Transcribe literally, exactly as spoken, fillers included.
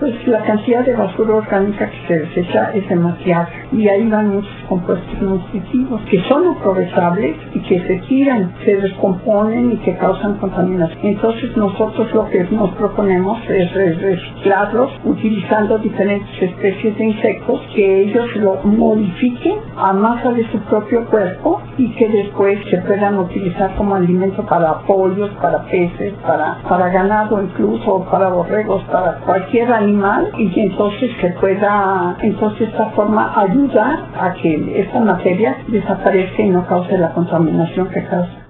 pues la cantidad de basura orgánica que se desecha es demasiada y ahí van muchos compuestos nutritivos que son aprovechables y que se tiran, se descomponen y que causan contaminación. Entonces nosotros lo que nos proponemos es reciclarlos utilizando diferentes especies de insectos que ellos lo modifiquen a masa de su propio cuerpo y que después se puedan utilizar como alimento para pollos, para peces, para, para ganado incluso, para borregos, para cualquier animal, y entonces se pueda, entonces de esta forma ayudar a que esta materia desaparezca y no cause la contaminación que causa.